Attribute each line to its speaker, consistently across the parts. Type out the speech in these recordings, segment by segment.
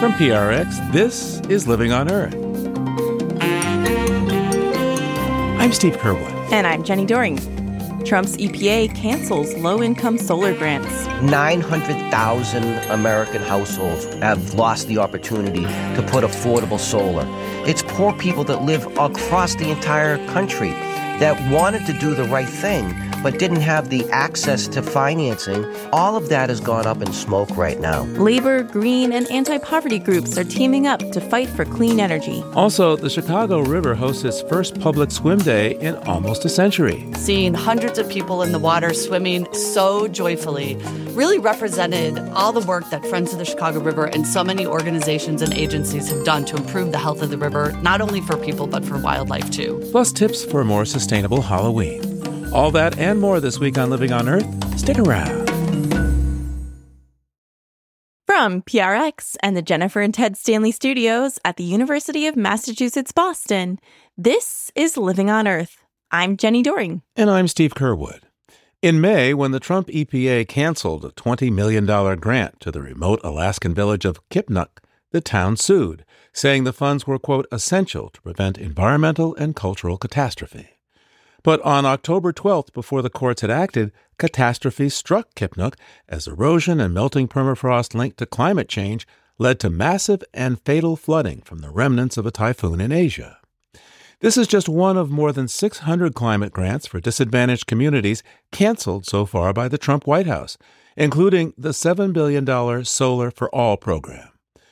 Speaker 1: From PRX, this is Living on Earth. I'm Steve Curwood.
Speaker 2: And I'm Jenny Doring. Trump's EPA cancels low-income solar grants.
Speaker 3: 900,000 American households have lost the opportunity to put affordable solar. It's poor people that live across the entire country that wanted to do the right thing but didn't have the access to financing. All of that has gone up in smoke right now.
Speaker 2: Labor, green, and anti-poverty groups are teaming up to fight for clean energy.
Speaker 1: Also, the Chicago River hosts its first public swim day in almost a century.
Speaker 4: Seeing hundreds of people in the water swimming so joyfully really represented all the work that Friends of the Chicago River and so many organizations and agencies have done to improve the health of the river, not only for people but for wildlife too.
Speaker 1: Plus tips for a more sustainable Halloween. All that and more this week on Living on Earth. Stick around.
Speaker 2: From PRX and the Jennifer and Ted Stanley Studios at the University of Massachusetts, Boston, this is Living on Earth. I'm Jenny Doring.
Speaker 1: And I'm Steve Curwood. In May, when the Trump EPA canceled a $20 million grant to the remote Alaskan village of Kipnuk, the town sued, saying the funds were, quote, essential to prevent environmental and cultural catastrophe. But on October 12th, before the courts had acted, catastrophe struck Kipnuk as erosion and melting permafrost linked to climate change led to massive and fatal flooding from the remnants of a typhoon in Asia. This is just one of more than 600 climate grants for disadvantaged communities canceled so far by the Trump White House, including the $7 billion Solar for All program.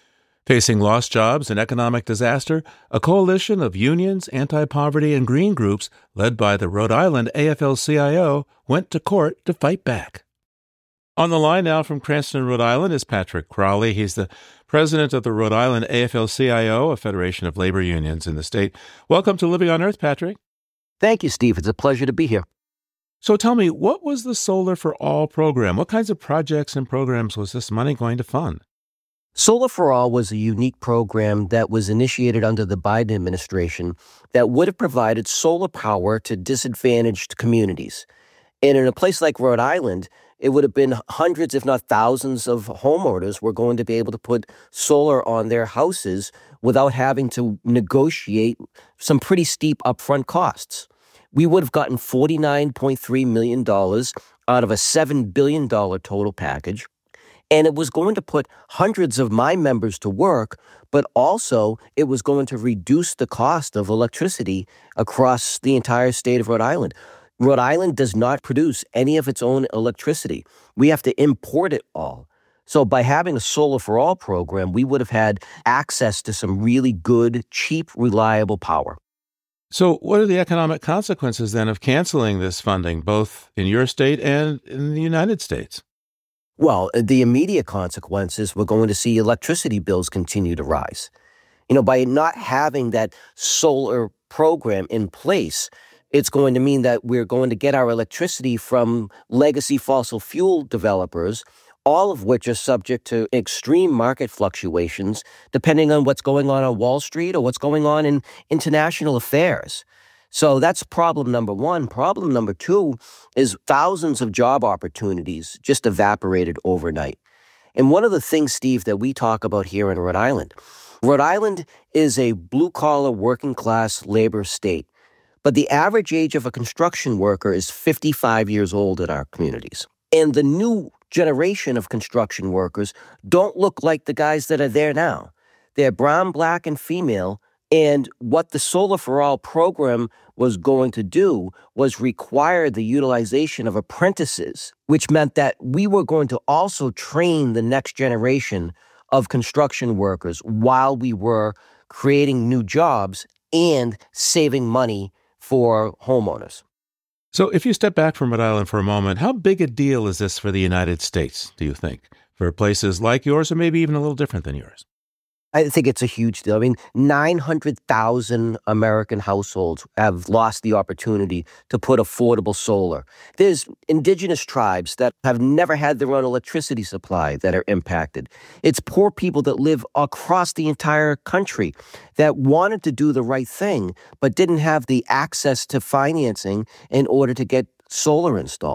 Speaker 1: Facing lost jobs and economic disaster, a coalition of unions, anti-poverty, and green groups led by the Rhode Island AFL-CIO went to court to fight back. On the line now from Cranston, Rhode Island, is Patrick Crowley. He's the president of the Rhode Island AFL-CIO, a federation of labor unions in the state. Welcome to Living on Earth, Patrick.
Speaker 3: Thank you, Steve. It's a pleasure to be here.
Speaker 1: So tell me, what was the Solar for All program? What kinds of projects and programs was this money going to fund?
Speaker 3: Solar for All was a unique program that was initiated under the Biden administration that would have provided solar power to disadvantaged communities. And in a place like Rhode Island, it would have been hundreds, if not thousands, of homeowners were going to be able to put solar on their houses without having to negotiate some pretty steep upfront costs. We would have gotten $49.3 million out of a $7 billion total package. And it was going to put hundreds of my members to work, but also it was going to reduce the cost of electricity across the entire state of Rhode Island. Rhode Island does not produce any of its own electricity. We have to import it all. So by having a Solar for All program, we would have had access to some really good, cheap, reliable power.
Speaker 1: So what are the economic consequences then of canceling this funding, both in your state and in the United States?
Speaker 3: Well, the immediate consequences, we're going to see electricity bills continue to rise. By not having that solar program in place, it's going to mean that we're going to get our electricity from legacy fossil fuel developers, all of which are subject to extreme market fluctuations, depending on what's going on Wall Street or what's going on in international affairs. So that's problem number one. Problem number two is thousands of job opportunities just evaporated overnight. And one of the things, Steve, that we talk about here in Rhode Island is a blue-collar, working-class labor state. But the average age of a construction worker is 55 years old in our communities. And the new generation of construction workers don't look like the guys that are there now. They're brown, black, and female. And what the Solar for All program was going to do was require the utilization of apprentices, which meant that we were going to also train the next generation of construction workers while we were creating new jobs and saving money for homeowners.
Speaker 1: So if you step back from Rhode Island for a moment, how big a deal is this for the United States, do you think, for places like yours or maybe even a little different than yours?
Speaker 3: I think it's a huge deal. 900,000 American households have lost the opportunity to put affordable solar. There's indigenous tribes that have never had their own electricity supply that are impacted. It's poor people that live across the entire country that wanted to do the right thing, but didn't have the access to financing in order to get solar installed.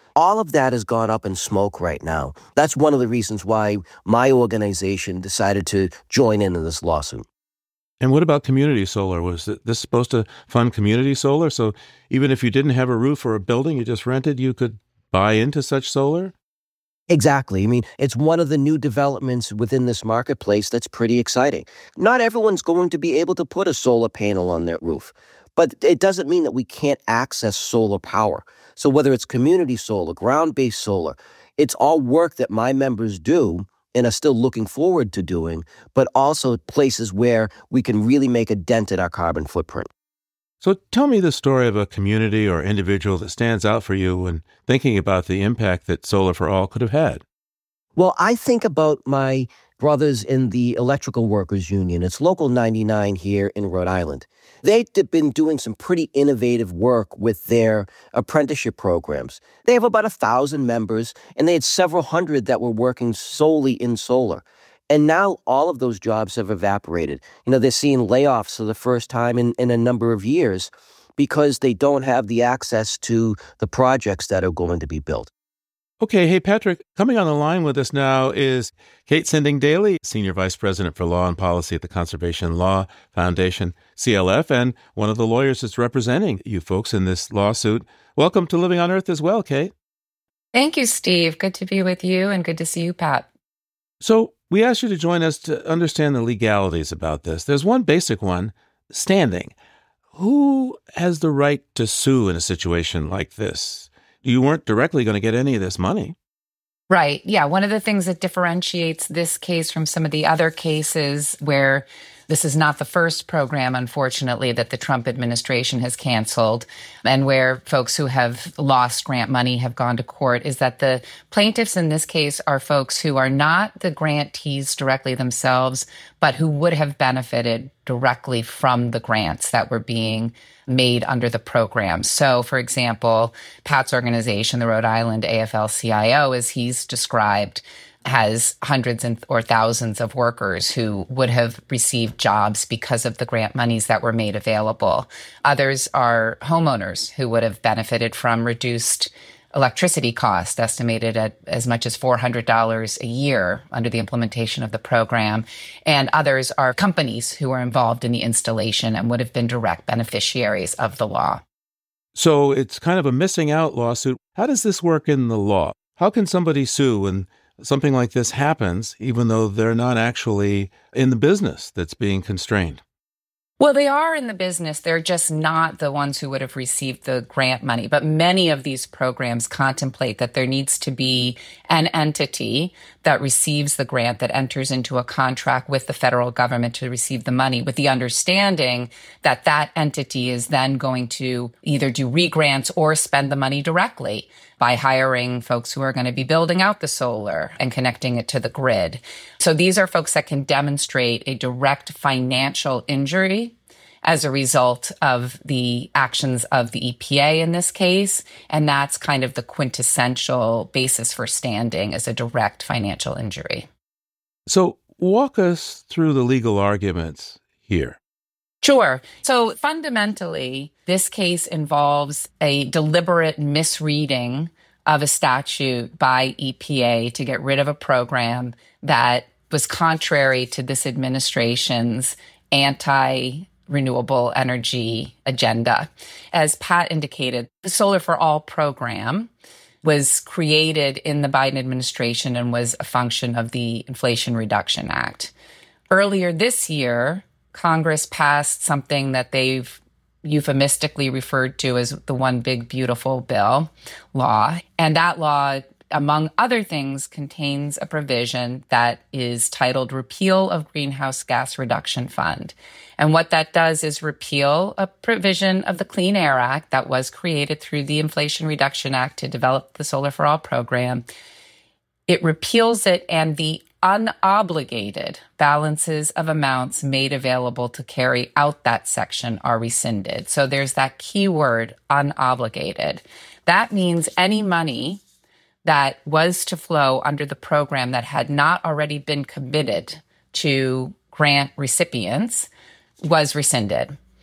Speaker 3: All of that has gone up in smoke right now. That's one of the reasons why my organization decided to join in this lawsuit.
Speaker 1: And what about community solar? Was this supposed to fund community solar? So even if you didn't have a roof or a building you just rented, you could buy into such solar?
Speaker 3: Exactly. I mean, it's one of the new developments within this marketplace that's pretty exciting. Not everyone's going to be able to put a solar panel on their roof, but it doesn't mean that we can't access solar power. So whether it's community solar, ground-based solar, it's all work that my members do and are still looking forward to doing, but also places where we can really make a dent in our carbon footprint.
Speaker 1: So tell me the story of a community or individual that stands out for you when thinking about the impact that Solar for All could have had.
Speaker 3: Well, I think about my brothers in the Electrical Workers Union. It's Local 99 here in Rhode Island. They've been doing some pretty innovative work with their apprenticeship programs. They have about 1,000 members, and they had several hundred that were working solely in solar. And now all of those jobs have evaporated. They're seeing layoffs for the first time in a number of years because they don't have the access to the projects that are going to be built.
Speaker 1: Okay, hey, Patrick, coming on the line with us now is Kate Sinding-Daly, Senior Vice President for Law and Policy at the Conservation Law Foundation, CLF, and one of the lawyers that's representing you folks in this lawsuit. Welcome to Living on Earth as well, Kate.
Speaker 5: Thank you, Steve. Good to be with you and good to see you, Pat.
Speaker 1: So we asked you to join us to understand the legalities about this. There's one basic one, standing. Who has the right to sue in a situation like this? You weren't directly going to get any of this money.
Speaker 5: Right. Yeah. One of the things that differentiates this case from some of the other cases where this is not the first program, unfortunately, that the Trump administration has canceled and where folks who have lost grant money have gone to court is that the plaintiffs in this case are folks who are not the grantees directly themselves, but who would have benefited directly from the grants that were being made under the program. So, for example, Pat's organization, the Rhode Island AFL-CIO, as he's described, has hundreds or thousands of workers who would have received jobs because of the grant monies that were made available. Others are homeowners who would have benefited from reduced electricity cost, estimated at as much as $400 a year under the implementation of the program. And others are companies who are involved in the installation and would have been direct beneficiaries of the law.
Speaker 1: So it's kind of a missing out lawsuit. How does this work in the law? How can somebody sue when something like this happens, even though they're not actually in the business that's being constrained?
Speaker 5: Well, they are in the business. They're just not the ones who would have received the grant money. But many of these programs contemplate that there needs to be an entity that receives the grant, that enters into a contract with the federal government to receive the money, with the understanding that that entity is then going to either do re-grants or spend the money directly by hiring folks who are going to be building out the solar and connecting it to the grid. So these are folks that can demonstrate a direct financial injury as a result of the actions of the EPA in this case. And that's kind of the quintessential basis for standing as a direct financial injury.
Speaker 1: So walk us through the legal arguments here.
Speaker 5: Sure. So fundamentally, this case involves a deliberate misreading of a statute by EPA to get rid of a program that was contrary to this administration's anti-renewable energy agenda. As Pat indicated, the Solar for All program was created in the Biden administration and was a function of the Inflation Reduction Act. Earlier this year, Congress passed something that they've euphemistically referred to as the One Big Beautiful Bill law. And that law, among other things, contains a provision that is titled Repeal of Greenhouse Gas Reduction Fund. And what that does is repeal a provision of the Clean Air Act that was created through the Inflation Reduction Act to develop the Solar for All program. It repeals it, and the unobligated balances of amounts made available to carry out that section are rescinded. So there's that key word, unobligated. That means any money that was to flow under the program that had not already been committed to grant recipients was rescinded.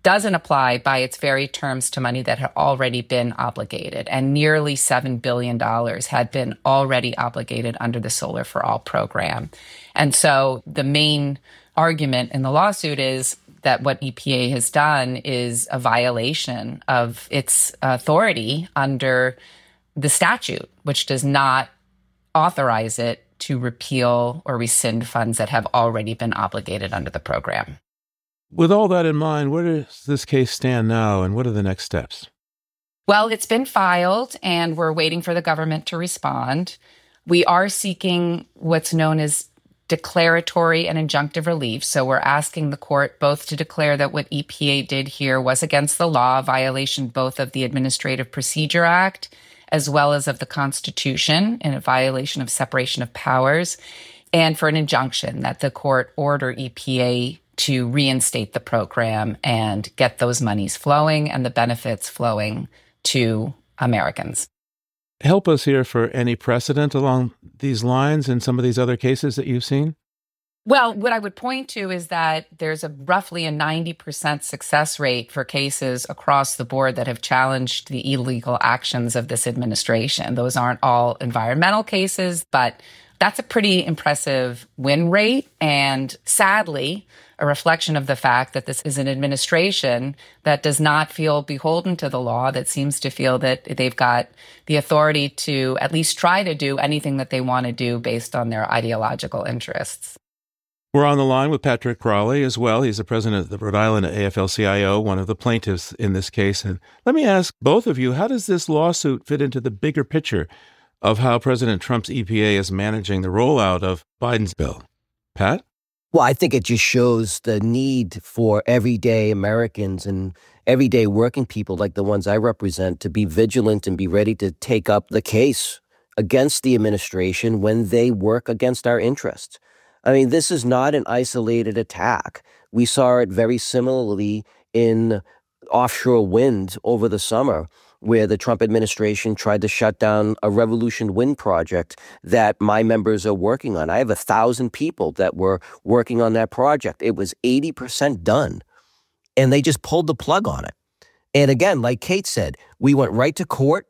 Speaker 5: doesn't apply by its very terms to money that had already been obligated. And nearly $7 billion had been already obligated under the Solar for All program. And so the main argument in the lawsuit is that what EPA has done is a violation of its authority under the statute, which does not authorize it to repeal or rescind funds that have already been obligated under the program.
Speaker 1: With all that in mind, where does this case stand now, and what are the next steps?
Speaker 5: Well, it's been filed, and we're waiting for the government to respond. We are seeking what's known as declaratory and injunctive relief. So we're asking the court both to declare that what EPA did here was against the law, a violation both of the Administrative Procedure Act as well as of the Constitution, and a violation of separation of powers, and for an injunction that the court order EPA to reinstate the program and get those monies flowing and the benefits flowing to Americans.
Speaker 1: Help us here for any precedent along these lines in some of these other cases that you've seen?
Speaker 5: Well, what I would point to is that there's roughly a 90% success rate for cases across the board that have challenged the illegal actions of this administration. Those aren't all environmental cases, but that's a pretty impressive win rate, and sadly, a reflection of the fact that this is an administration that does not feel beholden to the law, that seems to feel that they've got the authority to at least try to do anything that they want to do based on their ideological interests.
Speaker 1: We're on the line with Patrick Crawley as well. He's the president of the Rhode Island AFL-CIO, one of the plaintiffs in this case. And let me ask both of you, how does this lawsuit fit into the bigger picture of how President Trump's EPA is managing the rollout of Biden's bill? Pat?
Speaker 3: Well, I think it just shows the need for everyday Americans and everyday working people like the ones I represent to be vigilant and be ready to take up the case against the administration when they work against our interests. I mean, this is not an isolated attack. We saw it very similarly in offshore wind over the summer, where the Trump administration tried to shut down a Revolution Wind project that my members are working on. I have 1,000 people that were working on that project. It was 80% done, and they just pulled the plug on it. And again, like Kate said, we went right to court,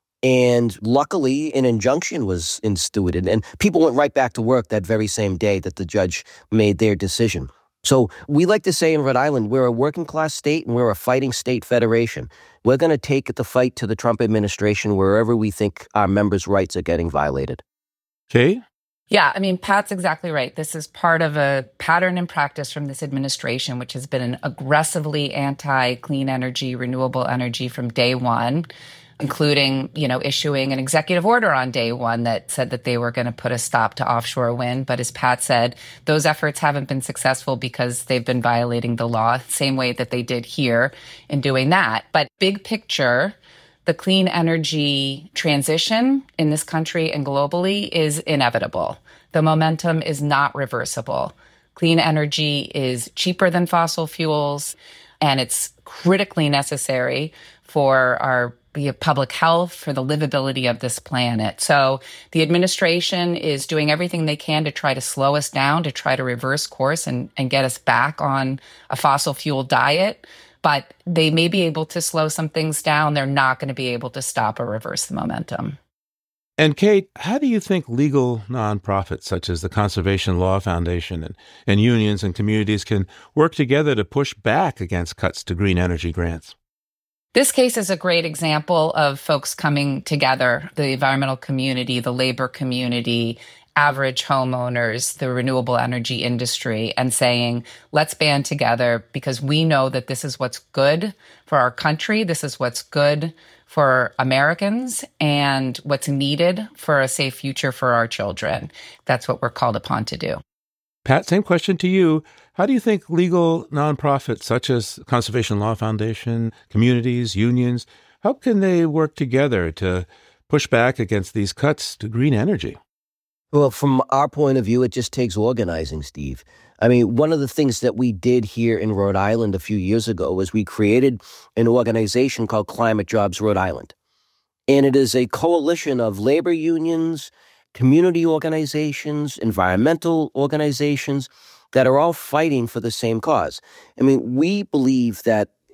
Speaker 3: and luckily an injunction was instituted, and people went right back to work that very same day that the judge made their decision. So we like to say in Rhode Island, we're a working class state and we're a fighting state federation. We're going to take the fight to the Trump administration wherever we think our members' rights are getting violated.
Speaker 1: Kate?
Speaker 5: Yeah, I mean, Pat's exactly right. This is part of a pattern and practice from this administration, which has been an aggressively anti-clean energy, renewable energy from day one, including, issuing an executive order on day one that said that they were going to put a stop to offshore wind. But as Pat said, those efforts haven't been successful because they've been violating the law, same way that they did here in doing that. But big picture, the clean energy transition in this country and globally is inevitable. The momentum is not reversible. Clean energy is cheaper than fossil fuels, and it's critically necessary for our public health, for the livability of this planet. So the administration is doing everything they can to try to slow us down, to try to reverse course and get us back on a fossil fuel diet. But they may be able to slow some things down. They're not going to be able to stop or reverse the momentum.
Speaker 1: And Kate, how do you think legal nonprofits such as the Conservation Law Foundation and unions and communities can work together to push back against cuts to green energy grants?
Speaker 5: This case is a great example of folks coming together, the environmental community, the labor community, average homeowners, the renewable energy industry, and saying, let's band together because we know that this is what's good for our country, this is what's good for Americans, and what's needed for a safe future for our children. That's what we're called upon to do.
Speaker 1: Pat, same question to you. How do you think legal nonprofits such as Conservation Law Foundation, communities, unions, how can they work together to push back against these cuts to green energy?
Speaker 3: Well, from our point of view, it just takes organizing, Steve. I mean, one of the things that we did here in Rhode Island a few years ago was we created an organization called Climate Jobs Rhode Island. And it is a coalition of labor unions, community organizations, environmental organizations that are all fighting for the same cause. I mean, we believe that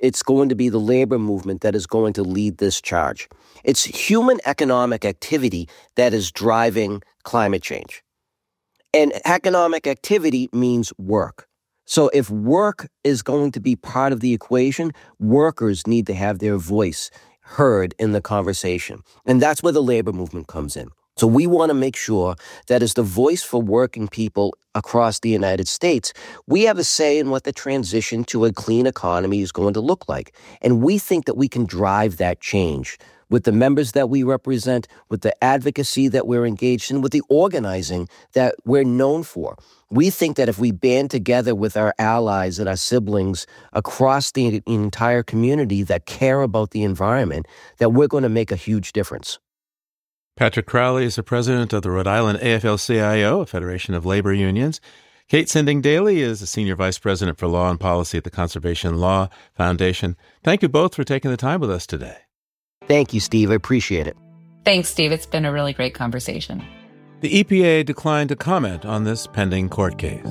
Speaker 3: it's going to be the labor movement that is going to lead this charge. It's human economic activity that is driving climate change. And economic activity means work. So if work is going to be part of the equation, workers need to have their voice heard in the conversation. And that's where the labor movement comes in. So we want to make sure that as the voice for working people across the United States, we have a say in what the transition to a clean economy is going to look like. And we think that we can drive that change with the members that we represent, with the advocacy that we're engaged in, with the organizing that we're known for. We think that if we band together with our allies and our siblings across the entire community that care about the environment, that we're going to make a huge difference.
Speaker 1: Patrick Crowley is the president of the Rhode Island AFL-CIO, a federation of labor unions. Kate Sinding-Daly is the senior vice president for law and policy at the Conservation Law Foundation. Thank you both for taking the time with us today.
Speaker 3: Thank you, Steve. I appreciate it.
Speaker 5: Thanks, Steve. It's been a really great conversation.
Speaker 1: The EPA declined to comment on this pending court case.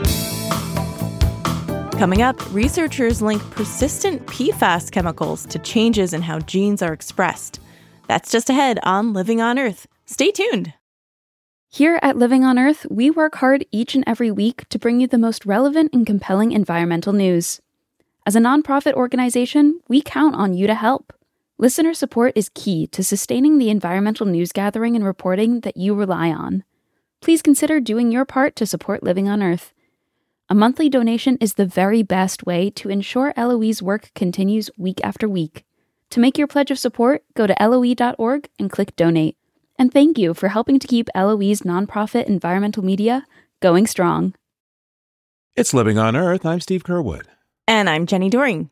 Speaker 2: Coming up, researchers link persistent PFAS chemicals to changes in how genes are expressed. That's just ahead on Living on Earth. Stay tuned.
Speaker 6: Here at Living on Earth, we work hard each and every week to bring you the most relevant and compelling environmental news. As a nonprofit organization, we count on you to help. Listener support is key to sustaining the environmental news gathering and reporting that you rely on. Please consider doing your part to support Living on Earth. A monthly donation is the very best way to ensure LOE's work continues week after week. To make your pledge of support, go to LOE.org and click Donate. And thank you for helping to keep LOE's nonprofit environmental media going strong.
Speaker 1: It's Living on Earth. I'm Steve Curwood.
Speaker 2: And I'm Jenny Doering.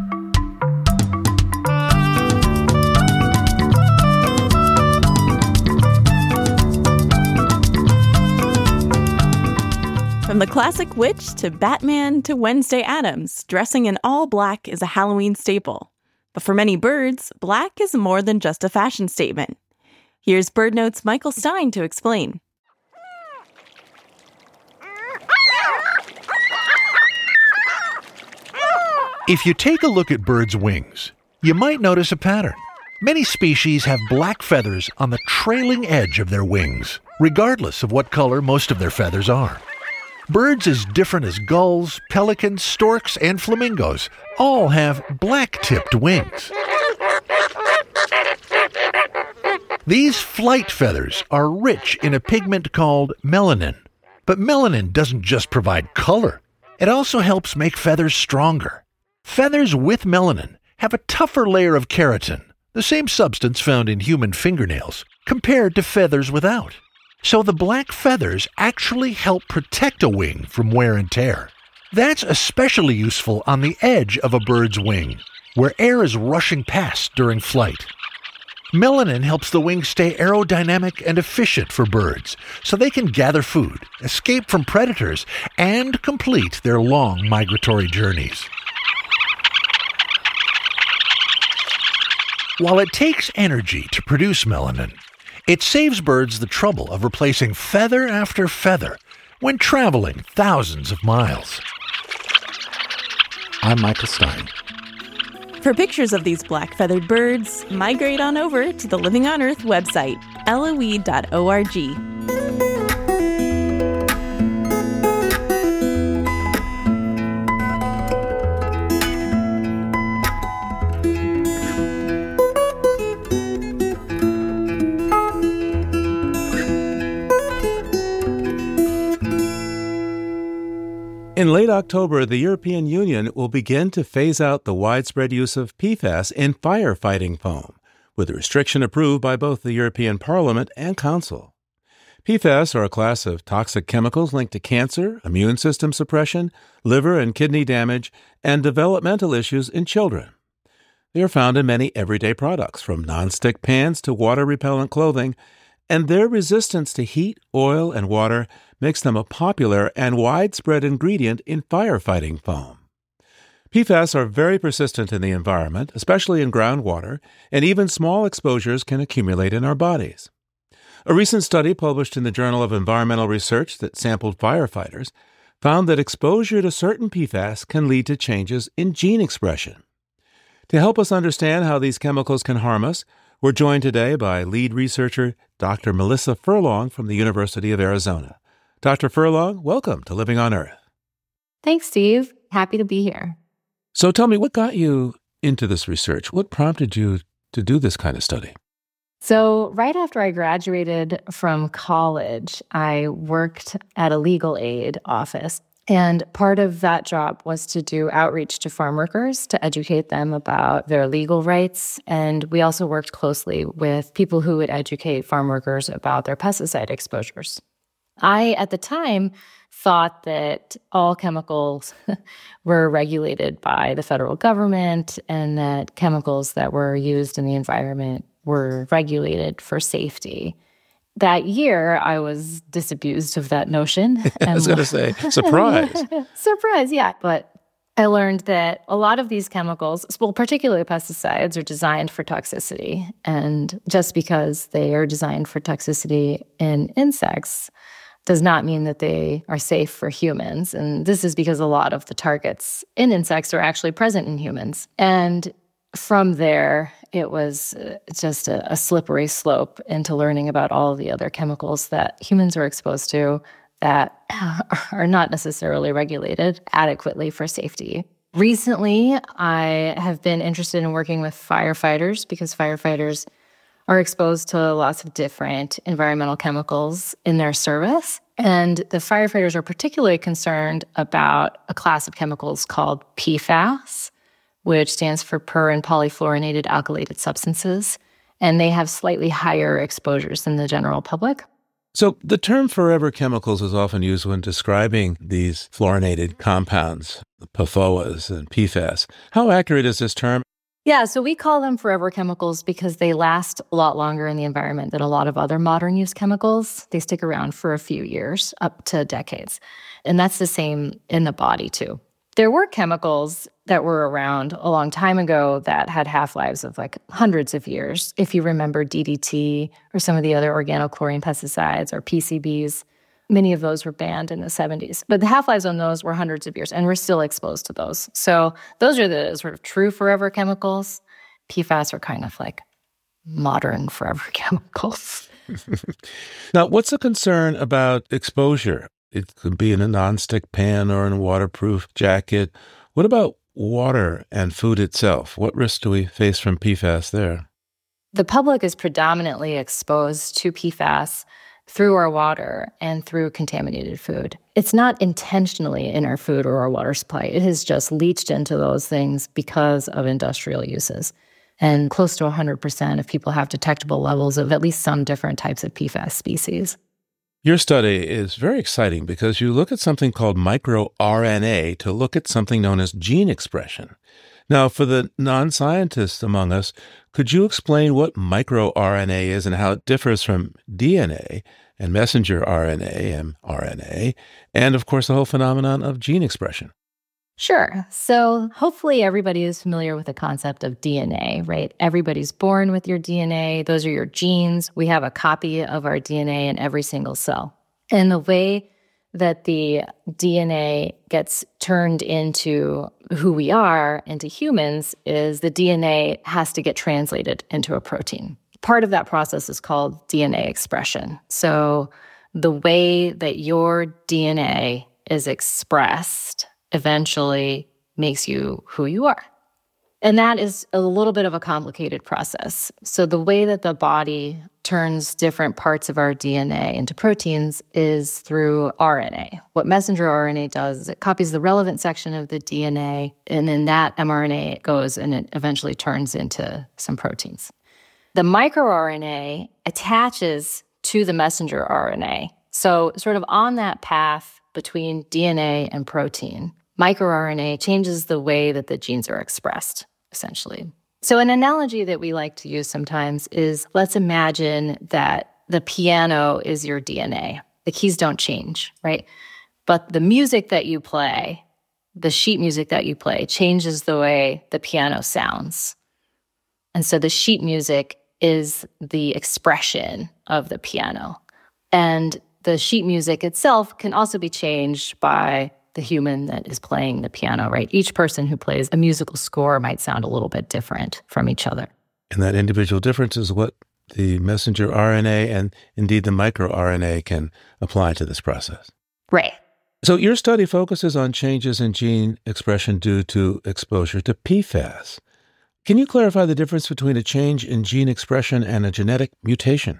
Speaker 2: From the classic witch to Batman to Wednesday Addams, dressing in all black is a Halloween staple. But for many birds, black is more than just a fashion statement. Here's BirdNote's Michael Stein to explain.
Speaker 7: If you take a look at birds' wings, you might notice a pattern. Many species have black feathers on the trailing edge of their wings, regardless of what color most of their feathers are. Birds as different as gulls, pelicans, storks, and flamingos all have black-tipped wings. These flight feathers are rich in a pigment called melanin. But melanin doesn't just provide color. It also helps make feathers stronger. Feathers with melanin have a tougher layer of keratin, the same substance found in human fingernails, compared to feathers without. So the black feathers actually help protect a wing from wear and tear. That's especially useful on the edge of a bird's wing, where air is rushing past during flight. Melanin helps the wing stay aerodynamic and efficient for birds, so they can gather food, escape from predators, and complete their long migratory journeys. While it takes energy to produce melanin, it saves birds the trouble of replacing feather after feather when traveling thousands of miles.
Speaker 1: I'm Michael Stein.
Speaker 2: For pictures of these black-feathered birds, migrate on over to the Living on Earth website, loe.org.
Speaker 1: In late October, the European Union will begin to phase out the widespread use of PFAS in firefighting foam, with a restriction approved by both the European Parliament and Council. PFAS are a class of toxic chemicals linked to cancer, immune system suppression, liver and kidney damage, and developmental issues in children. They are found in many everyday products, from nonstick pans to water-repellent clothing, and their resistance to heat, oil, and water makes them a popular and widespread ingredient in firefighting foam. PFAS are very persistent in the environment, especially in groundwater, and even small exposures can accumulate in our bodies. A recent study published in the Journal of Environmental Research that sampled firefighters found that exposure to certain PFAS can lead to changes in gene expression. To help us understand how these chemicals can harm us, we're joined today by lead researcher Dr. Melissa Furlong from the University of Arizona. Dr. Furlong, welcome to Living on Earth.
Speaker 8: Thanks, Steve. Happy to be here.
Speaker 1: So tell me, what got you into this research? What prompted you to do this kind of study?
Speaker 8: So right after I graduated from college, I worked at a legal aid office. And part of that job was to do outreach to farm workers to educate them about their legal rights. And we also worked closely with people who would educate farm workers about their pesticide exposures. I, at the time, thought that all chemicals were regulated by the federal government and that chemicals that were used in the environment were regulated for safety. That year, I was disabused of that notion.
Speaker 1: I was going to say, surprise.
Speaker 8: Surprise, yeah. But I learned that a lot of these chemicals, well, particularly pesticides, are designed for toxicity. And just because they are designed for toxicity in insects does not mean that they are safe for humans. And this is because a lot of the targets in insects are actually present in humans. And from there, it was just a slippery slope into learning about all of the other chemicals that humans are exposed to that are not necessarily regulated adequately for safety. Recently, I have been interested in working with firefighters because firefighters are exposed to lots of different environmental chemicals in their service. And the firefighters are particularly concerned about a class of chemicals called PFAS, which stands for per- and polyfluorinated alkylated substances. And they have slightly higher exposures than the general public.
Speaker 1: So the term forever chemicals is often used when describing these fluorinated compounds, the PFOAs and PFAS. How accurate is this term?
Speaker 8: Yeah, so we call them forever chemicals because they last a lot longer in the environment than a lot of other modern use chemicals. They stick around for a few years, up to decades. And that's the same in the body, too. There were chemicals that were around a long time ago that had half-lives of like hundreds of years. If you remember DDT or some of the other organochlorine pesticides or PCBs, many of those were banned in the 70s. But the half-lives on those were hundreds of years, and we're still exposed to those. So those are the sort of true forever chemicals. PFAS are kind of like modern forever chemicals.
Speaker 1: Now, what's the concern about exposure? It could be in a nonstick pan or in a waterproof jacket. What about water and food itself? What risks do we face from PFAS there?
Speaker 8: The public is predominantly exposed to PFAS through our water and through contaminated food. It's not intentionally in our food or our water supply. It has just leached into those things because of industrial uses. And close to 100% of people have detectable levels of at least some different types of PFAS species.
Speaker 1: Your study is very exciting because you look at something called microRNA to look at something known as gene expression. Now, for the non-scientists among us, could you explain what microRNA is and how it differs from DNA and messenger RNA, mRNA, and, of course, the whole phenomenon of gene expression?
Speaker 8: Sure. So hopefully everybody is familiar with the concept of DNA, right? Everybody's born with your DNA. Those are your genes. We have a copy of our DNA in every single cell. And the way that the DNA gets turned into who we are, into humans, is the DNA has to get translated into a protein. Part of that process is called DNA expression. So the way that your DNA is expressed eventually makes you who you are. And that is a little bit of a complicated process. So the way that the body turns different parts of our DNA into proteins is through RNA. What messenger RNA does is it copies the relevant section of the DNA, and then that mRNA goes and it eventually turns into some proteins. The microRNA attaches to the messenger RNA. So sort of on that path between DNA and protein, microRNA changes the way that the genes are expressed, essentially. So an analogy that we like to use sometimes is, let's imagine that the piano is your DNA. The keys don't change, right? But the music that you play, the sheet music that you play, changes the way the piano sounds. And so the sheet music is the expression of the piano. And the sheet music itself can also be changed by the human that is playing the piano, right? Each person who plays a musical score might sound a little bit different from each other.
Speaker 1: And that individual difference is what the messenger RNA and indeed the microRNA can apply to this process.
Speaker 8: Right.
Speaker 1: So your study focuses on changes in gene expression due to exposure to PFAS. Can you clarify the difference between a change in gene expression and a genetic mutation?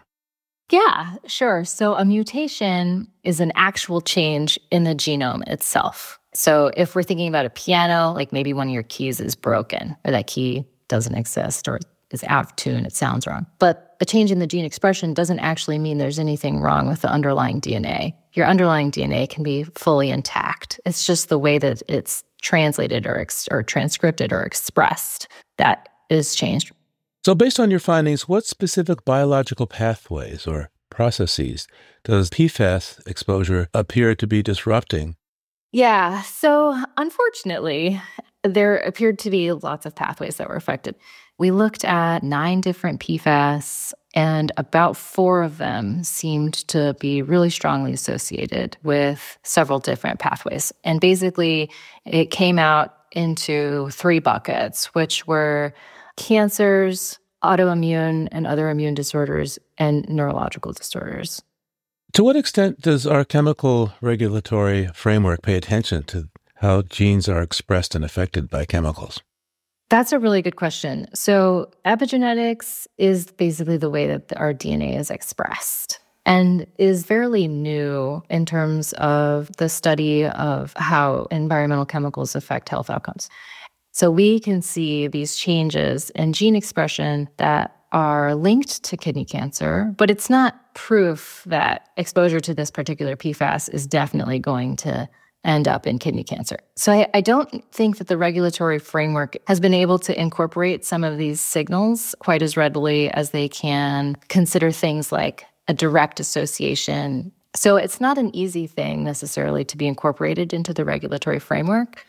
Speaker 8: Yeah, sure. So a mutation is an actual change in the genome itself. So if we're thinking about a piano, like maybe one of your keys is broken or that key doesn't exist or is out of tune, it sounds wrong. But a change in the gene expression doesn't actually mean there's anything wrong with the underlying DNA. Your underlying DNA can be fully intact. It's just the way that it's translated or transcripted or expressed that is changed.
Speaker 1: So based on your findings, what specific biological pathways or processes does PFAS exposure appear to be disrupting?
Speaker 8: Yeah, so unfortunately, there appeared to be lots of pathways that were affected. We looked at 9 different PFAS, and about 4 of them seemed to be really strongly associated with several different pathways. And basically, it came out into 3 buckets, which were cancers, autoimmune and other immune disorders, and neurological disorders.
Speaker 1: To what extent does our chemical regulatory framework pay attention to how genes are expressed and affected by chemicals?
Speaker 8: That's a really good question. So epigenetics is basically the way that our DNA is expressed and is fairly new in terms of the study of how environmental chemicals affect health outcomes. So we can see these changes in gene expression that are linked to kidney cancer, but it's not proof that exposure to this particular PFAS is definitely going to end up in kidney cancer. So I don't think that the regulatory framework has been able to incorporate some of these signals quite as readily as they can consider things like a direct association. So it's not an easy thing necessarily to be incorporated into the regulatory framework.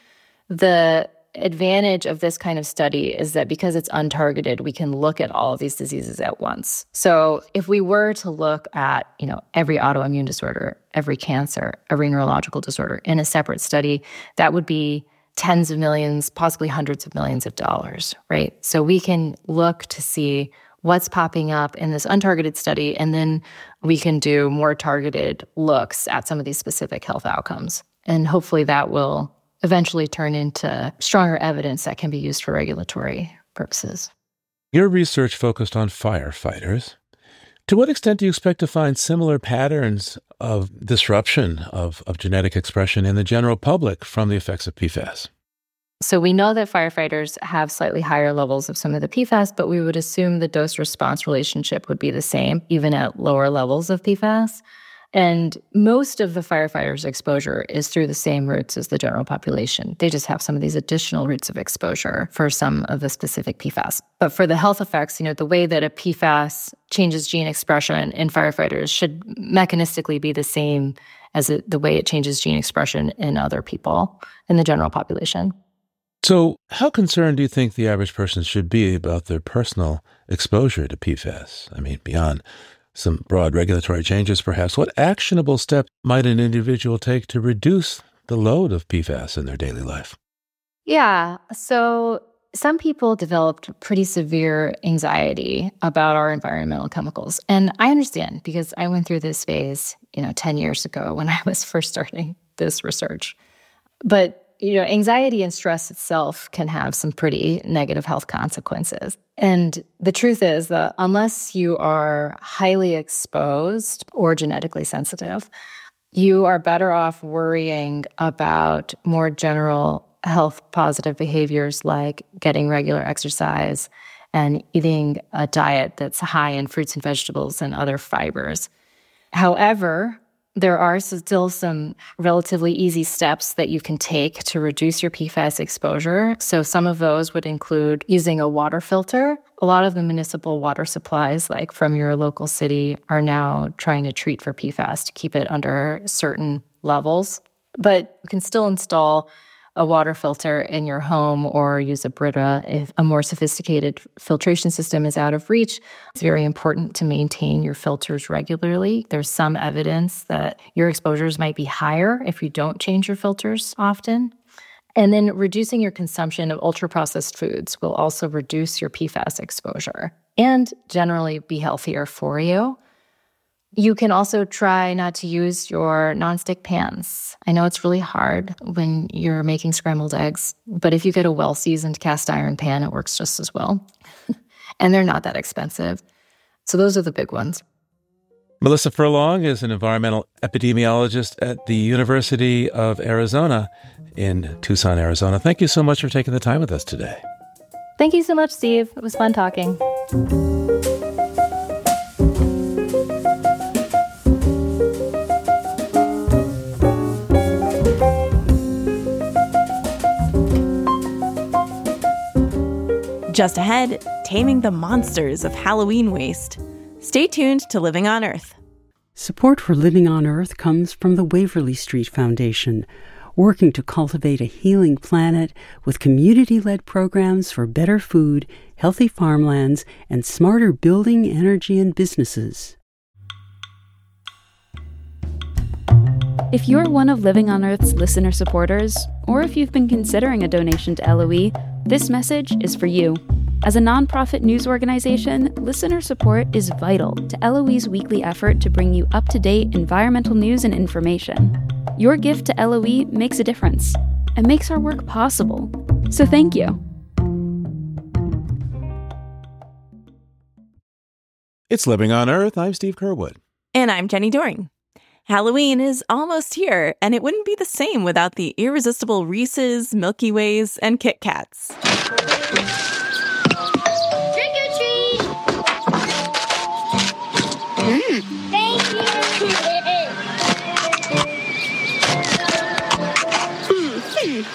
Speaker 8: The advantage of this kind of study is that because it's untargeted, we can look at all of these diseases at once. So if we were to look at, every autoimmune disorder, every cancer, every neurological disorder in a separate study, that would be tens of millions, possibly hundreds of millions of dollars, right? So we can look to see what's popping up in this untargeted study, and then we can do more targeted looks at some of these specific health outcomes. And hopefully that will eventually turn into stronger evidence that can be used for regulatory purposes.
Speaker 1: Your research focused on firefighters. To what extent do you expect to find similar patterns of disruption of genetic expression in the general public from the effects of PFAS?
Speaker 8: So we know that firefighters have slightly higher levels of some of the PFAS, but we would assume the dose-response relationship would be the same, even at lower levels of PFAS. And most of the firefighters' exposure is through the same routes as the general population. They just have some of these additional routes of exposure for some of the specific PFAS. But for the health effects, the way that a PFAS changes gene expression in firefighters should mechanistically be the same as the way it changes gene expression in other people in the general population.
Speaker 1: So how concerned do you think the average person should be about their personal exposure to PFAS? I mean, beyond some broad regulatory changes, perhaps, what actionable step might an individual take to reduce the load of PFAS in their daily life?
Speaker 8: Yeah, so some people developed pretty severe anxiety about our environmental chemicals. And I understand because I went through this phase, 10 years ago when I was first starting this research. But anxiety and stress itself can have some pretty negative health consequences. And the truth is that unless you are highly exposed or genetically sensitive, you are better off worrying about more general health positive behaviors like getting regular exercise and eating a diet that's high in fruits and vegetables and other fibers. However, there are still some relatively easy steps that you can take to reduce your PFAS exposure. So some of those would include using a water filter. A lot of the municipal water supplies, like from your local city, are now trying to treat for PFAS to keep it under certain levels. But you can still install a water filter in your home or use a Brita if a more sophisticated filtration system is out of reach. It's very important to maintain your filters regularly. There's some evidence that your exposures might be higher if you don't change your filters often. And then reducing your consumption of ultra-processed foods will also reduce your PFAS exposure and generally be healthier for you. You can also try not to use your nonstick pans. I know it's really hard when you're making scrambled eggs, but if you get a well-seasoned cast iron pan, it works just as well. And they're not that expensive. So those are the big ones.
Speaker 1: Melissa Furlong is an environmental epidemiologist at the University of Arizona in Tucson, Arizona. Thank you so much for taking the time with us today.
Speaker 8: Thank you so much, Steve. It was fun talking.
Speaker 2: Just ahead, taming the monsters of Halloween waste. Stay tuned to Living on Earth.
Speaker 9: Support for Living on Earth comes from the Waverly Street Foundation, working to cultivate a healing planet with community-led programs for better food, healthy farmlands, and smarter building, energy, and businesses.
Speaker 6: If you're one of Living on Earth's listener supporters, or if you've been considering a donation to LOE, this message is for you. As a nonprofit news organization, listener support is vital to LOE's weekly effort to bring you up-to-date environmental news and information. Your gift to LOE makes a difference and makes our work possible. So thank you.
Speaker 1: It's Living on Earth. I'm Steve Curwood.
Speaker 2: And I'm Jenny Doering. Halloween is almost here, and it wouldn't be the same without the irresistible Reese's, Milky Ways, and Kit Kats.
Speaker 10: Trick or treat! Thank you!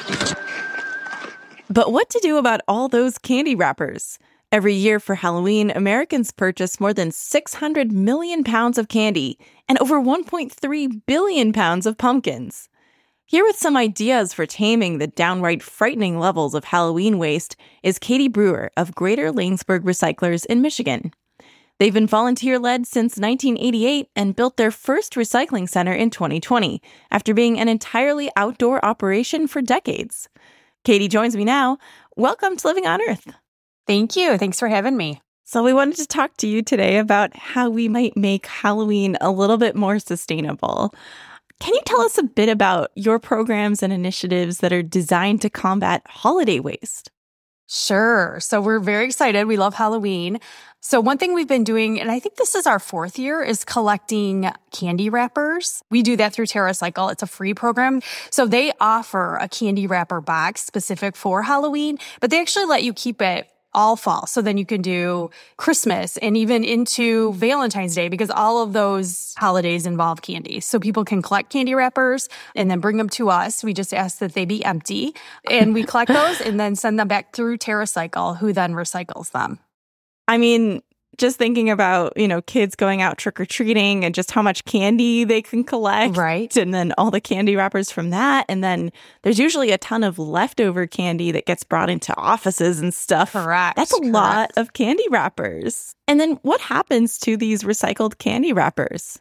Speaker 2: But what to do about all those candy wrappers? Every year for Halloween, Americans purchase more than 600 million pounds of candy and over 1.3 billion pounds of pumpkins. Here with some ideas for taming the downright frightening levels of Halloween waste is Katie Brewer of Greater Lanesburg Recyclers in Michigan. They've been volunteer-led since 1988 and built their first recycling center in 2020 after being an entirely outdoor operation for decades. Katie joins me now. Welcome to Living on Earth.
Speaker 11: Thank you. Thanks for having me.
Speaker 2: So we wanted to talk to you today about how we might make Halloween a little bit more sustainable. Can you tell us a bit about your programs and initiatives that are designed to combat holiday waste?
Speaker 11: Sure. So we're very excited. We love Halloween. So one thing we've been doing, and I think this is our 4th year, is collecting candy wrappers. We do that through TerraCycle. It's a free program. So they offer a candy wrapper box specific for Halloween, but they actually let you keep it all fall. So then you can do Christmas and even into Valentine's Day because all of those holidays involve candy. So people can collect candy wrappers and then bring them to us. We just ask that they be empty and we collect those and then send them back through TerraCycle, who then recycles them.
Speaker 2: I mean, just thinking about, kids going out trick-or-treating and just how much candy they can collect.
Speaker 11: Right.
Speaker 2: And then all the candy wrappers from that. And then there's usually a ton of leftover candy that gets brought into offices and stuff.
Speaker 11: Correct.
Speaker 2: That's a lot of candy wrappers. And then what happens to these recycled candy wrappers?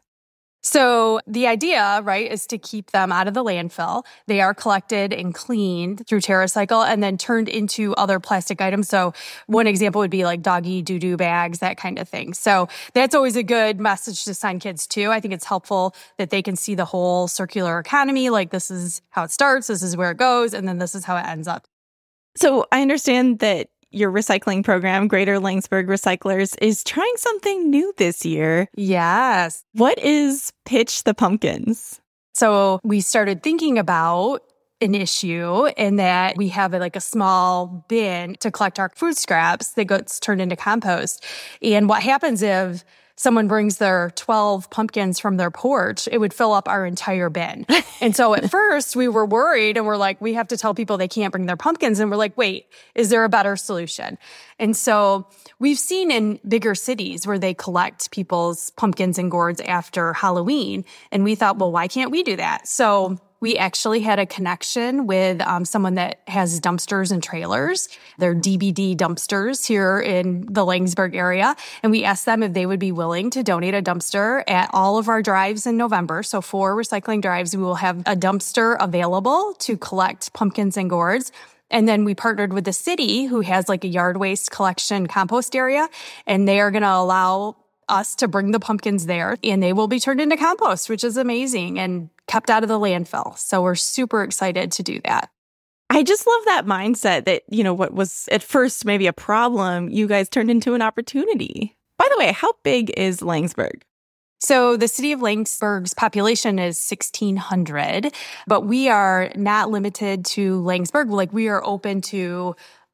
Speaker 11: So the idea, right, is to keep them out of the landfill. They are collected and cleaned through TerraCycle and then turned into other plastic items. So one example would be like doggy doo-doo bags, that kind of thing. So that's always a good message to send kids too. I think it's helpful that they can see the whole circular economy. Like this is how it starts, this is where it goes, and then this is how it ends up.
Speaker 2: So I understand that your recycling program, Greater Lanesburg Recyclers, is trying something new this year.
Speaker 11: Yes.
Speaker 2: What is Pitch the Pumpkins?
Speaker 11: So we started thinking about an issue in that we have a small bin to collect our food scraps that gets turned into compost. And what happens if someone brings their 12 pumpkins from their porch, it would fill up our entire bin. And so at first we were worried and we're like, we have to tell people they can't bring their pumpkins. And we're like, wait, is there a better solution? And so we've seen in bigger cities where they collect people's pumpkins and gourds after Halloween. And we thought, well, why can't we do that? So we actually had a connection with someone that has dumpsters and trailers. They're DBD dumpsters here in the Laingsburg area. And we asked them if they would be willing to donate a dumpster at all of our drives in November. So 4 recycling drives, we will have a dumpster available to collect pumpkins and gourds. And then we partnered with the city, who has like a yard waste collection compost area, and they are going to allow us to bring the pumpkins there, and they will be turned into compost, which is amazing, and kept out of the landfill. So we're super excited to do that.
Speaker 2: I just love that mindset that, what was at first maybe a problem, you guys turned into an opportunity. By the way, how big is Laingsburg?
Speaker 11: So the city of Laingsburg's population is 1,600, but we are not limited to Laingsburg. Like, we are open to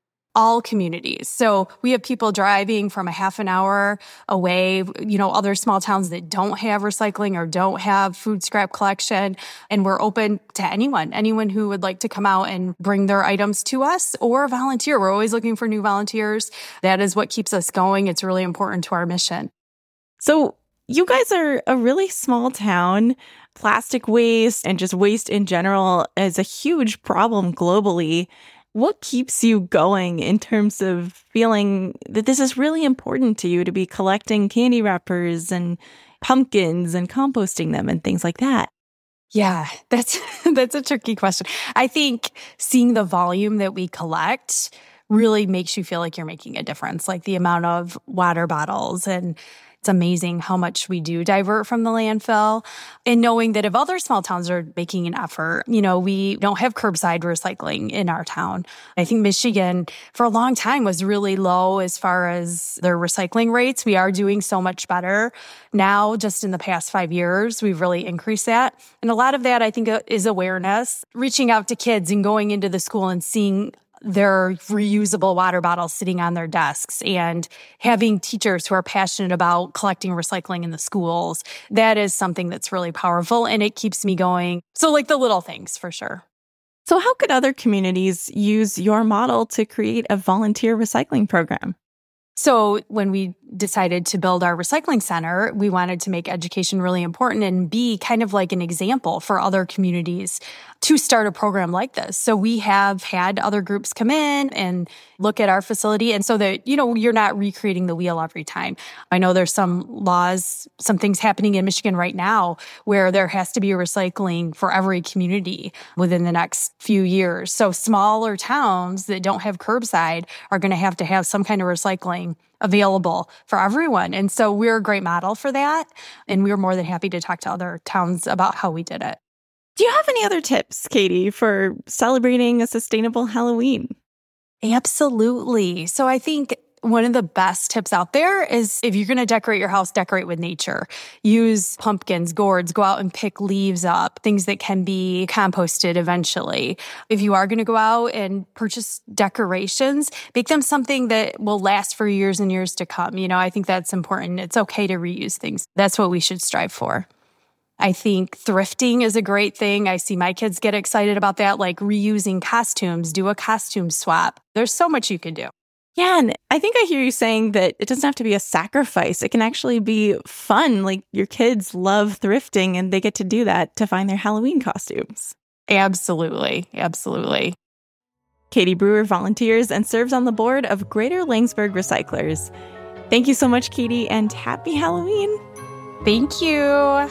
Speaker 11: all communities. So we have people driving from a half an hour away, other small towns that don't have recycling or don't have food scrap collection. And we're open to anyone who would like to come out and bring their items to us or volunteer. We're always looking for new volunteers. That is what keeps us going. It's really important to our mission.
Speaker 2: So you guys are a really small town. Plastic waste and just waste in general is a huge problem globally. What keeps you going in terms of feeling that this is really important to you to be collecting candy wrappers and pumpkins and composting them and things like that?
Speaker 11: Yeah, that's a tricky question. I think seeing the volume that we collect really makes you feel like you're making a difference, like the amount of water bottles, and it's amazing how much we do divert from the landfill. And knowing that if other small towns are making an effort, we don't have curbside recycling in our town. I think Michigan, for a long time, was really low as far as their recycling rates. We are doing so much better. Now, just in the past 5 years, we've really increased that. And a lot of that, I think, is awareness, reaching out to kids and going into the school and seeing their reusable water bottles sitting on their desks, and having teachers who are passionate about collecting recycling in the schools. That is something that's really powerful, and it keeps me going. So like the little things, for sure.
Speaker 2: So how could other communities use your model to create a volunteer recycling program?
Speaker 11: So when we decided to build our recycling center, we wanted to make education really important and be kind of like an example for other communities to start a program like this. So we have had other groups come in and look at our facility, and so that, you're not recreating the wheel every time. I know there's some laws, some things happening in Michigan right now where there has to be recycling for every community within the next few years. So smaller towns that don't have curbside are going to have some kind of recycling available for everyone. And so we're a great model for that. And we're more than happy to talk to other towns about how we did it.
Speaker 2: Do you have any other tips, Katie, for celebrating a sustainable Halloween?
Speaker 11: Absolutely. So I think one of the best tips out there is, if you're going to decorate your house, decorate with nature. Use pumpkins, gourds, go out and pick leaves up, things that can be composted eventually. If you are going to go out and purchase decorations, make them something that will last for years and years to come. I think that's important. It's okay to reuse things. That's what we should strive for. I think thrifting is a great thing. I see my kids get excited about that, like reusing costumes, do a costume swap. There's so much you can do.
Speaker 2: Yeah, and I think I hear you saying that it doesn't have to be a sacrifice. It can actually be fun. Like, your kids love thrifting and they get to do that to find their Halloween costumes.
Speaker 11: Absolutely. Absolutely.
Speaker 2: Katie Brewer volunteers and serves on the board of Greater Laingsburg Recyclers. Thank you so much, Katie, and happy Halloween.
Speaker 11: Thank you.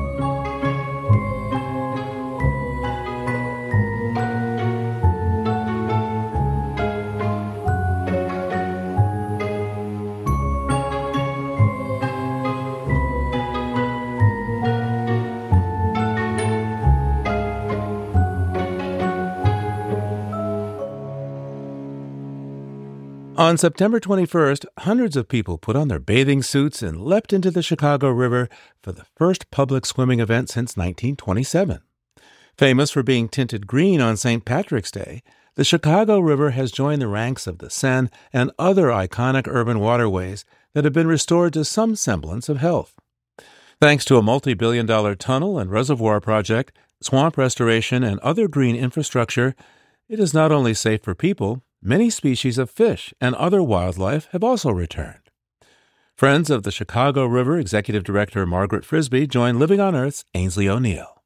Speaker 1: On September 21st, hundreds of people put on their bathing suits and leapt into the Chicago River for the first public swimming event since 1927. Famous for being tinted green on St. Patrick's Day, the Chicago River has joined the ranks of the Seine and other iconic urban waterways that have been restored to some semblance of health. Thanks to a multi-billion-dollar tunnel and reservoir project, swamp restoration, and other green infrastructure, it is not only safe for people, many species of fish and other wildlife have also returned. Friends of the Chicago River Executive Director Margaret Frisbee joined Living on Earth's Ainsley O'Neill.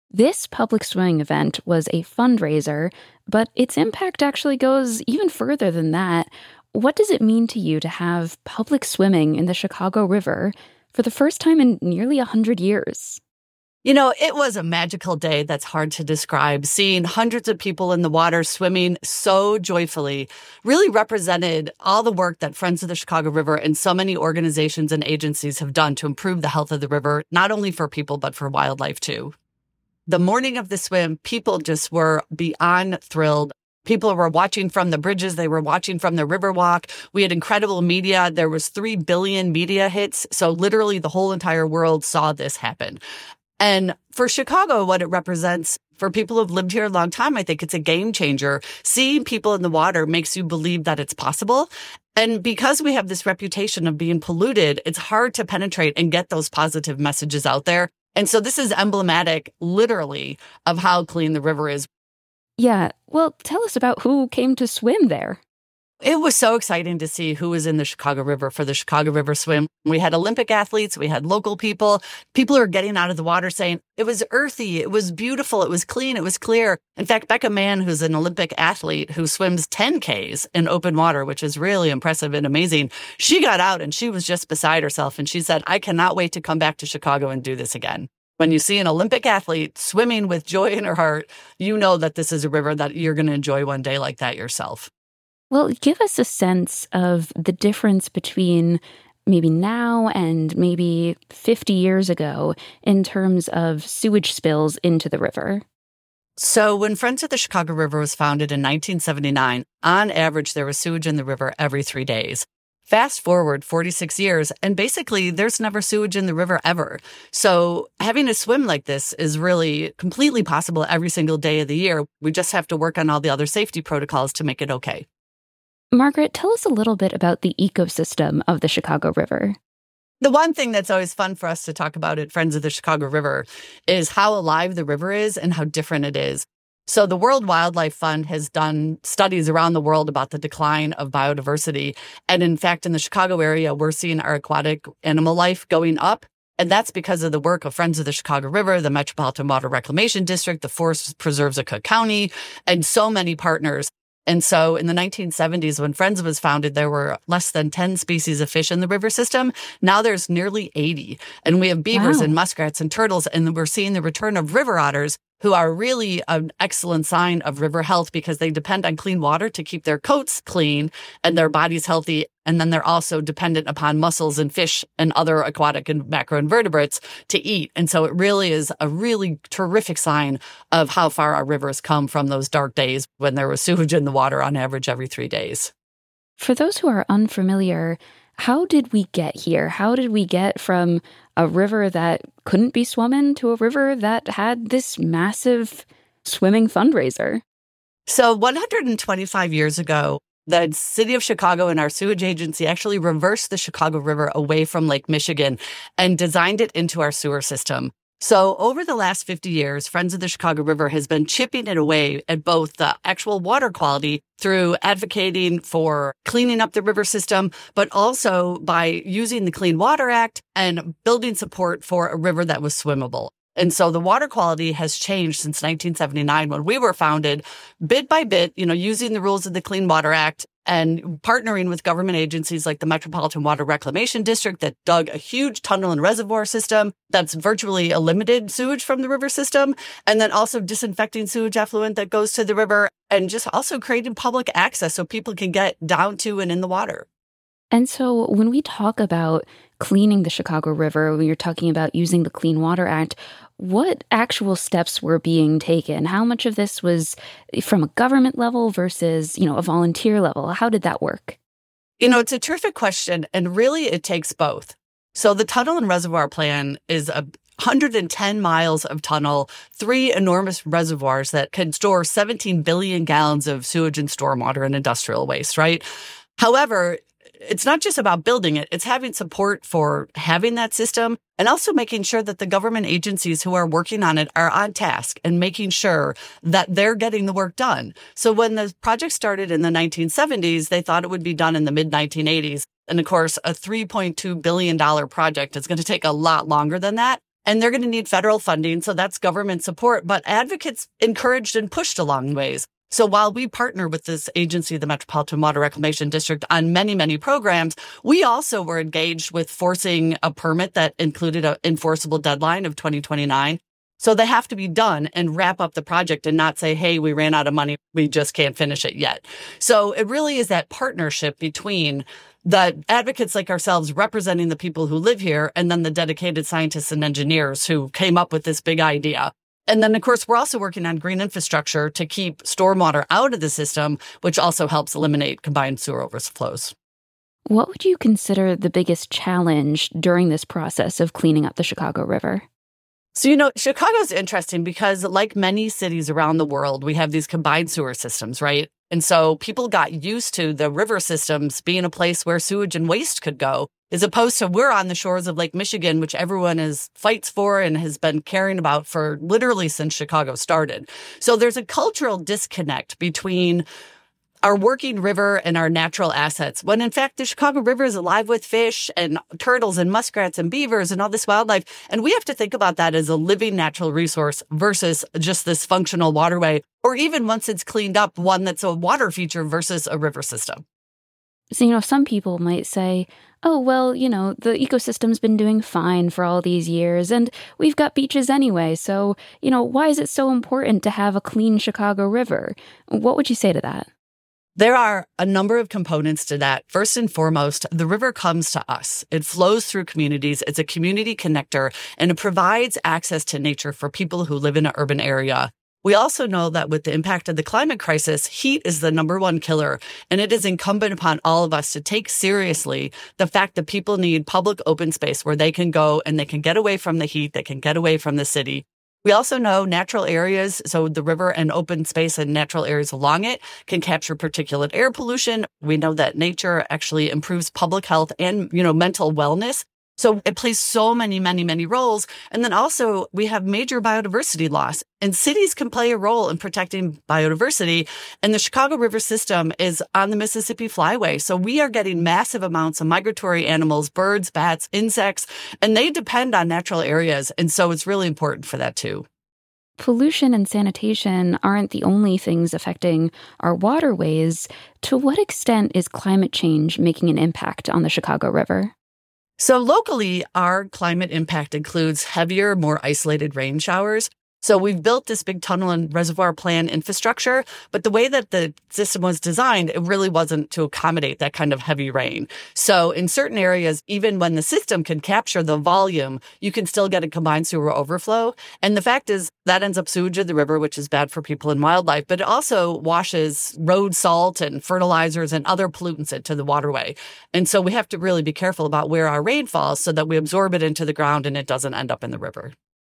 Speaker 6: This public swimming event was a fundraiser, but its impact actually goes even further than that. What does it mean to you to have public swimming in the Chicago River for the first time in nearly 100 years?
Speaker 4: You know, it was a magical day that's hard to describe. Seeing hundreds of people in the water swimming so joyfully really represented all the work that Friends of the Chicago River and so many organizations and agencies have done to improve the health of the river, not only for people, but for wildlife too. The morning of the swim, people just were beyond thrilled. People were watching from the bridges. They were watching from the Riverwalk. We had incredible media. There was 3 billion media hits. So literally the whole entire world saw this happen. And for Chicago, what it represents for people who've lived here a long time, I think it's a game changer. Seeing people in the water makes you believe that it's possible. And because we have this reputation of being polluted, it's hard to penetrate and get those positive messages out there. And so this is emblematic, literally, of how clean the river is.
Speaker 6: Yeah, well, tell us about who came to swim there.
Speaker 4: It was so exciting to see who was in the Chicago River for the Chicago River Swim. We had Olympic athletes, we had local people. People who are getting out of the water saying it was earthy, it was beautiful, it was clean, it was clear. In fact, Becca Mann, who's an Olympic athlete who swims 10Ks in open water, which is really impressive and amazing, she got out and she was just beside herself. And she said, I cannot wait to come back to Chicago and do this again. When you see an Olympic athlete swimming with joy in her heart, you know that this is a river that you're going to enjoy one day like that yourself.
Speaker 6: Well, give us a sense of the difference between maybe now and maybe 50 years ago in terms of sewage spills into the river.
Speaker 4: So when Friends of the Chicago River was founded in 1979, on average, there was sewage in the river every 3 days. Fast forward 46 years, and basically there's never sewage in the river ever. So having a swim like this is really completely possible every single day of the year. We just have to work on all the other safety protocols to make it okay.
Speaker 6: Margaret, tell us a little bit about the ecosystem of the Chicago River.
Speaker 4: The one thing that's always fun for us to talk about at Friends of the Chicago River is how alive the river is and how different it is. So the World Wildlife Fund has done studies around the world about the decline of biodiversity. And in fact, in the Chicago area, we're seeing our aquatic animal life going up. And that's because of the work of Friends of the Chicago River, the Metropolitan Water Reclamation District, the Forest Preserves of Cook County, and so many partners. And so in the 1970s, when Friends was founded, there were less than 10 species of fish in the river system. Now there's nearly 80. And we have beavers and muskrats and turtles. And we're seeing the return of river otters, who are really an excellent sign of river health because they depend on clean water to keep their coats clean and their bodies healthy. And then they're also dependent upon mussels and fish and other aquatic and macroinvertebrates to eat. And so it really is a really terrific sign of how far our rivers come from those dark days when there was sewage in the water on average every 3 days.
Speaker 6: For those who are unfamiliar, how did we get here? How did we get from a river that couldn't be swum in to a river that had this massive swimming fundraiser?
Speaker 4: So 125 years ago, the city of Chicago and our sewage agency actually reversed the Chicago River away from Lake Michigan and designed it into our sewer system. So over the last 50 years, Friends of the Chicago River has been chipping it away at both the actual water quality through advocating for cleaning up the river system, but also by using the Clean Water Act and building support for a river that was swimmable. And so the water quality has changed since 1979 when we were founded, bit by bit, using the rules of the Clean Water Act and partnering with government agencies like the Metropolitan Water Reclamation District that dug a huge tunnel and reservoir system that's virtually eliminated sewage from the river system, and then also disinfecting sewage effluent that goes to the river, and just also creating public access so people can get down to and in the water.
Speaker 6: And so when we talk about cleaning the Chicago River, when you're talking about using the Clean Water Act, what actual steps were being taken? How much of this was from a government level versus, a volunteer level? How did that work?
Speaker 4: It's a terrific question, and really it takes both. So the Tunnel and Reservoir Plan is 110 miles of tunnel, 3 enormous reservoirs that can store 17 billion gallons of sewage and stormwater and industrial waste, right? However, it's not just about building it. It's having support for having that system and also making sure that the government agencies who are working on it are on task and making sure that they're getting the work done. So when the project started in the 1970s, they thought it would be done in the mid-1980s. And of course, a $3.2 billion project is going to take a lot longer than that. And they're going to need federal funding, so that's government support. But advocates encouraged and pushed along ways. So while we partner with this agency, the Metropolitan Water Reclamation District, on many, many programs, we also were engaged with forcing a permit that included an enforceable deadline of 2029. So they have to be done and wrap up the project and not say, hey, we ran out of money, we just can't finish it yet. So it really is that partnership between the advocates like ourselves representing the people who live here and then the dedicated scientists and engineers who came up with this big idea. And then, of course, we're also working on green infrastructure to keep stormwater out of the system, which also helps eliminate combined sewer overflows.
Speaker 6: What would you consider the biggest challenge during this process of cleaning up the Chicago River?
Speaker 4: So, Chicago's interesting because like many cities around the world, we have these combined sewer systems, right? And so people got used to the river systems being a place where sewage and waste could go, as opposed to we're on the shores of Lake Michigan, which everyone fights for and has been caring about for literally since Chicago started. So there's a cultural disconnect between our working river and our natural assets, when in fact the Chicago River is alive with fish and turtles and muskrats and beavers and all this wildlife. And we have to think about that as a living natural resource versus just this functional waterway, or even once it's cleaned up, one that's a water feature versus a river system.
Speaker 6: So, some people might say, oh, well, the ecosystem's been doing fine for all these years, and we've got beaches anyway, so, why is it so important to have a clean Chicago River? What would you say to that?
Speaker 4: There are a number of components to that. First and foremost, the river comes to us. It flows through communities. It's a community connector, and it provides access to nature for people who live in an urban area. We also know that with the impact of the climate crisis, heat is the number one killer, and it is incumbent upon all of us to take seriously the fact that people need public open space where they can go and they can get away from the heat, they can get away from the city. We also know natural areas, so the river and open space and natural areas along it can capture particulate air pollution. We know that nature actually improves public health and, mental wellness. So it plays so many, many, many roles. And then also we have major biodiversity loss, and cities can play a role in protecting biodiversity. And the Chicago River system is on the Mississippi Flyway. So we are getting massive amounts of migratory animals, birds, bats, insects, and they depend on natural areas. And so it's really important for that too.
Speaker 6: Pollution and sanitation aren't the only things affecting our waterways. To what extent is climate change making an impact on the Chicago River?
Speaker 4: So locally, our climate impact includes heavier, more isolated rain showers. So we've built this big tunnel and reservoir plan infrastructure, but the way that the system was designed, it really wasn't to accommodate that kind of heavy rain. So in certain areas, even when the system can capture the volume, you can still get a combined sewer overflow. And the fact is that ends up sewage in the river, which is bad for people and wildlife, but it also washes road salt and fertilizers and other pollutants into the waterway. And so we have to really be careful about where our rain falls so that we absorb it into the ground and it doesn't end up in the river.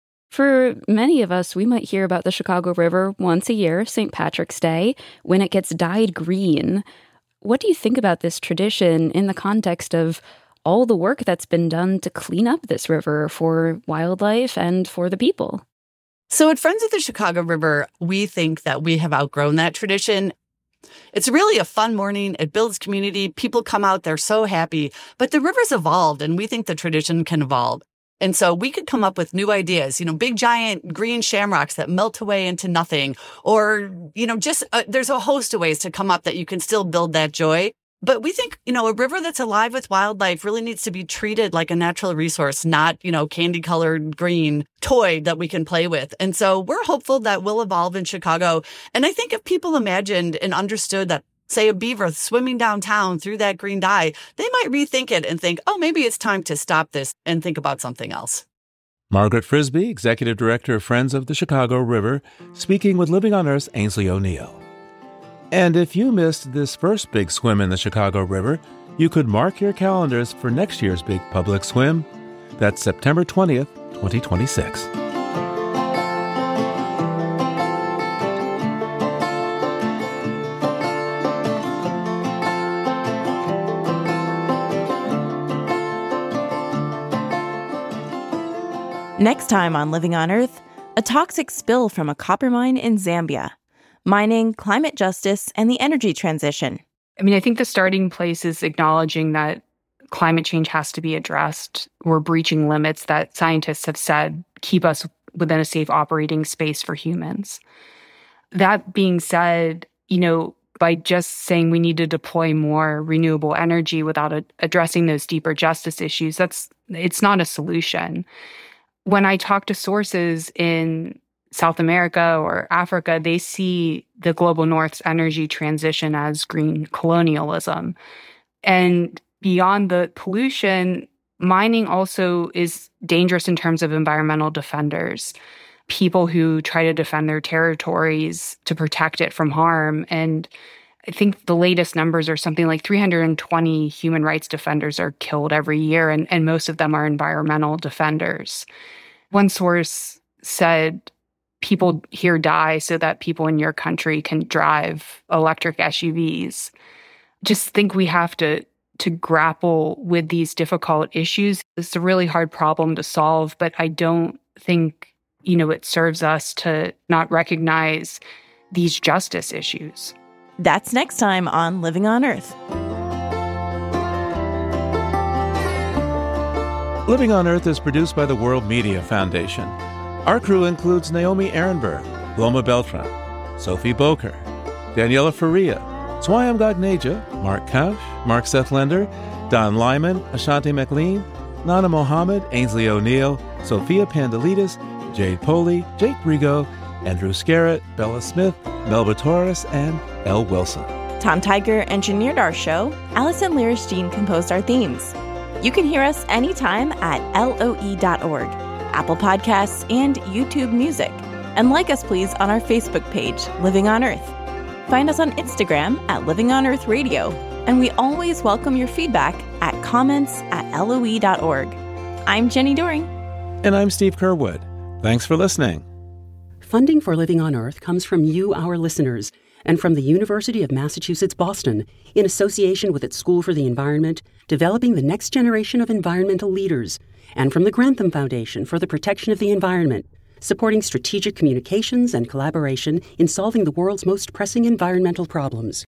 Speaker 6: For many of us, we might hear about the Chicago River once a year, St. Patrick's Day, when it gets dyed green. What do you think about this tradition in the context of all the work that's been done to clean up this river for wildlife and for the people?
Speaker 4: So at Friends of the Chicago River, we think that we have outgrown that tradition. It's really a fun morning. It builds community. People come out, they're so happy. But the river's evolved, and we think the tradition can evolve. And so we could come up with new ideas, big giant green shamrocks that melt away into nothing, or, there's a host of ways to come up that you can still build that joy. But we think, a river that's alive with wildlife really needs to be treated like a natural resource, not, candy colored green toy that we can play with. And so we're hopeful that will evolve in Chicago. And I think if people imagined and understood that, say, a beaver swimming downtown through that green dye, they might rethink it and think, oh, maybe it's time to stop this and think about something else.
Speaker 1: Margaret Frisby, Executive Director of Friends of the Chicago River, speaking with Living on Earth's Ainsley O'Neill. And if you missed this first big swim in the Chicago River, you could mark your calendars for next year's big public swim. That's September 20th, 2026.
Speaker 2: Next time on Living on Earth, a toxic spill from a copper mine in Zambia, mining, climate justice, and the energy transition.
Speaker 12: I think the starting place is acknowledging that climate change has to be addressed. We're breaching limits that scientists have said keep us within a safe operating space for humans. That being said, by just saying we need to deploy more renewable energy without addressing those deeper justice issues, it's not a solution. When I talk to sources in South America or Africa, they see the global North's energy transition as green colonialism. And beyond the pollution, mining also is dangerous in terms of environmental defenders, people who try to defend their territories to protect it from harm. And I think the latest numbers are something like 320 human rights defenders are killed every year, and most of them are environmental defenders. One source said, people here die so that people in your country can drive electric SUVs. Just think we have to grapple with these difficult issues. It's a really hard problem to solve, but I don't think, it serves us to not recognize these justice issues.
Speaker 2: That's next time on Living on Earth.
Speaker 1: Living on Earth is produced by the World Media Foundation. Our crew includes Naomi Ehrenberg, Loma Beltran, Sophie Boker, Daniela Faria, Swayam Gagneja, Mark Kausch, Mark Sethlender, Don Lyman, Ashanti McLean, Nana Mohammed, Ainsley O'Neill, Sophia Pandelides, Jade Poley, Jake Rigo, Andrew Scarrett, Bella Smith, Melba Torres, and Elle Wilson.
Speaker 2: Tom Tiger engineered our show. Allison Lirish-Jean composed our themes. You can hear us anytime at LOE.org, Apple Podcasts, and YouTube Music. And like us, please, on our Facebook page, Living on Earth. Find us on Instagram at Living on Earth Radio. And we always welcome your feedback at comments@LOE.org. I'm Jenny Doering.
Speaker 1: And I'm Steve Curwood. Thanks for listening.
Speaker 9: Funding for Living on Earth comes from you, our listeners, and from the University of Massachusetts Boston, in association with its School for the Environment, developing the next generation of environmental leaders, and from the Grantham Foundation for the Protection of the Environment, supporting strategic communications and collaboration in solving the world's most pressing environmental problems.